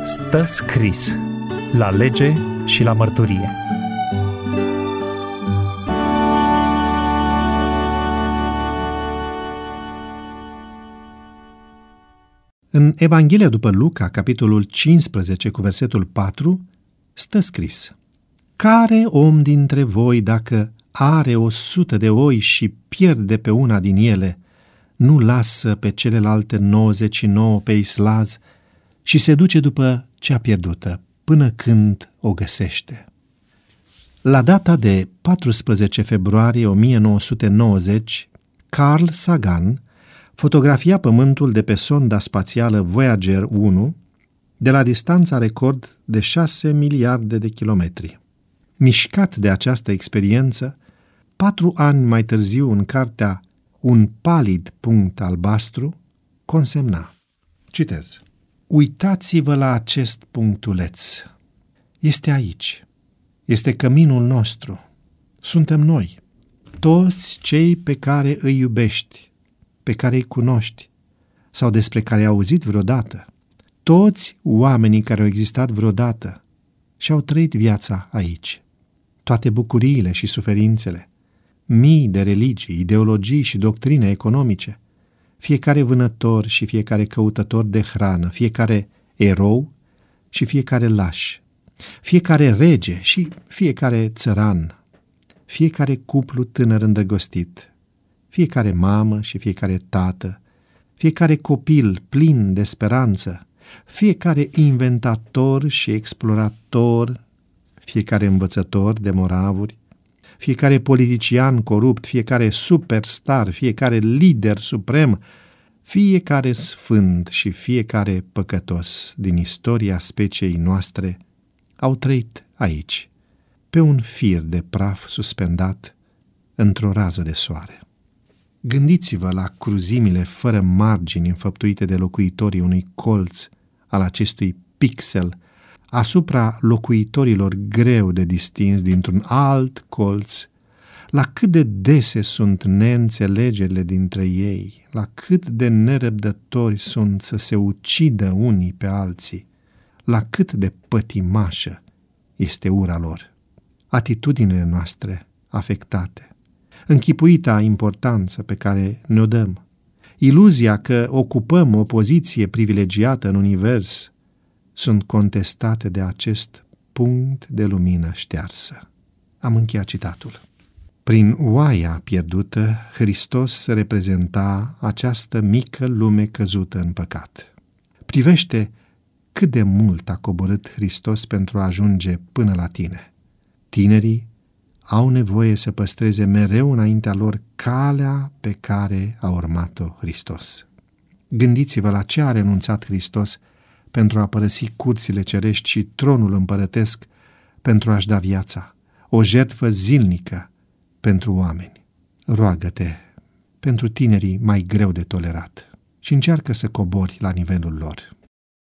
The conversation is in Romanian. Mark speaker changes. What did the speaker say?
Speaker 1: Stă scris la lege și la mărturie.
Speaker 2: În Evanghelia după Luca, capitolul 15, cu versetul 4, stă scris: Care om dintre voi, dacă are 100 de oi și pierde pe una din ele, nu lasă pe celelalte 99 pe islaz și se duce după cea pierdută, până când o găsește? La data de 14 februarie 1990, Carl Sagan fotografia Pământul de pe sonda spațială Voyager 1 de la distanța record de 6 miliarde de kilometri. Mișcat de această experiență, 4 ani mai târziu, în cartea Un palid punct albastru, consemna, citez: Uitați-vă la acest punctuleț. Este aici. Este căminul nostru. Suntem noi. Toți cei pe care îi iubești, pe care îi cunoști sau despre care ai auzit vreodată. Toți oamenii care au existat vreodată și au trăit viața aici. Toate bucuriile și suferințele, mii de religii, ideologii și doctrine economice, fiecare vânător și fiecare căutător de hrană, fiecare erou și fiecare laș, fiecare rege și fiecare țăran, fiecare cuplu tânăr îndrăgostit, fiecare mamă și fiecare tată, fiecare copil plin de speranță, fiecare inventator și explorator, fiecare învățător de moravuri, fiecare politician corupt, fiecare superstar, fiecare lider suprem, fiecare sfânt și fiecare păcătos din istoria speciei noastre au trăit aici, pe un fir de praf suspendat într-o rază de soare. Gândiți-vă la cruzimile fără margini înfăptuite de locuitorii unui colț al acestui pixel asupra locuitorilor greu de distins dintr-un alt colț, la cât de dese sunt neînțelegerile dintre ei, la cât de nerăbdători sunt să se ucidă unii pe alții, la cât de pătimașă este ura lor. Atitudinile noastre afectate, închipuita importanță pe care ne-o dăm, iluzia că ocupăm o poziție privilegiată în univers, sunt contestate de acest punct de lumină ștearsă. Am încheiat citatul. Prin oaia pierdută, Hristos reprezenta această mică lume căzută în păcat. Privește cât de mult a coborât Hristos pentru a ajunge până la tine. Tinerii au nevoie să păstreze mereu înaintea lor calea pe care a urmat-o Hristos. Gândiți-vă la ce a renunțat Hristos pentru a părăsi curțile cerești și tronul împărătesc pentru a-și da viața, o jertfă zilnică pentru oameni. Roagă-te pentru tinerii mai greu de tolerat și încearcă să cobori la nivelul lor.